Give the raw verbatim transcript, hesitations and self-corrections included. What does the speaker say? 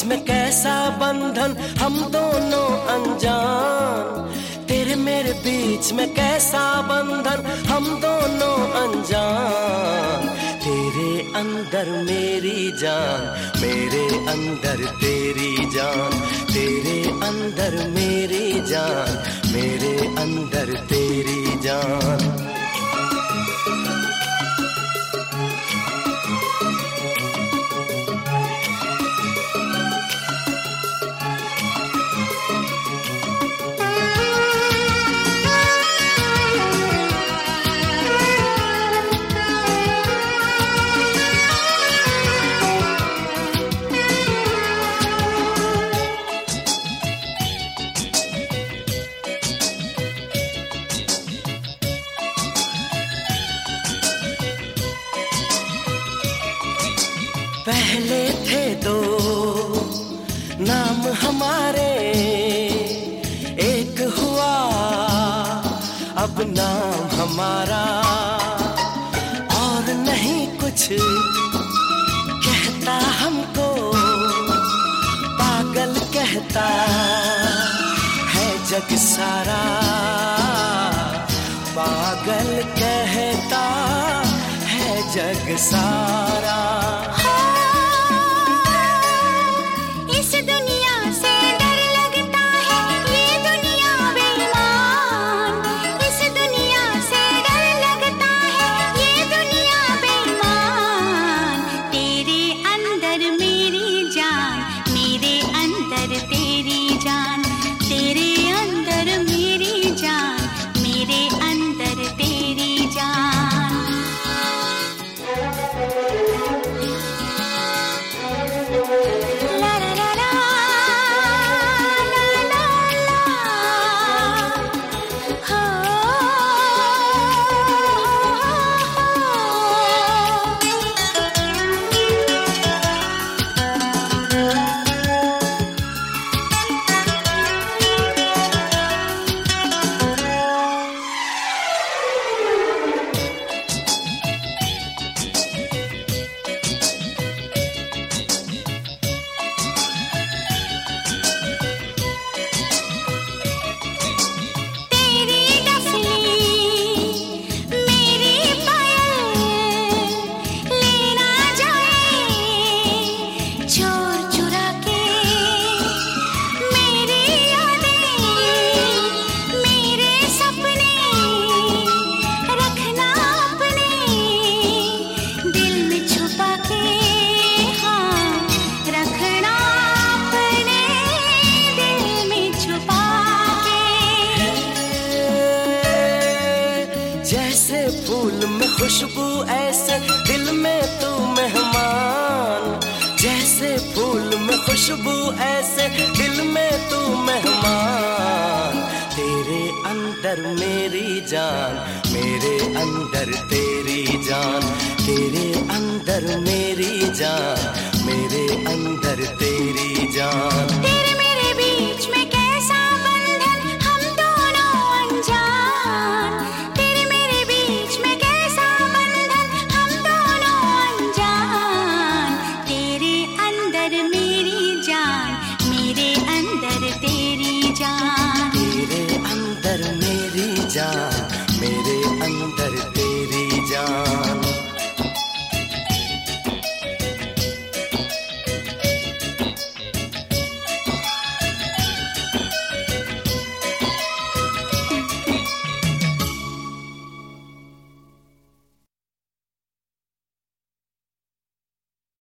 में कैसा बंधन, हम दोनों अनजान। तेरे मेरे बीच में कैसा बंधन, हम दोनों अनजान। तेरे अंदर मेरी जान, मेरे अंदर तेरी जान। तेरे अंदर मेरी जान, मेरे अंदर तेरी जान। पहले थे दो नाम हमारे, एक हुआ अब नाम हमारा। और नहीं कुछ कहता हमको, पागल कहता है जग सारा। पागल कहता है जग सारा। जैसे फूल में खुशबू ऐसे दिल में तू मेहमान। जैसे फूल में खुशबू ऐसे दिल में तू मेहमान। तेरे अंदर मेरी जान, मेरे अंदर तेरी जान। तेरे अंदर मेरी जान,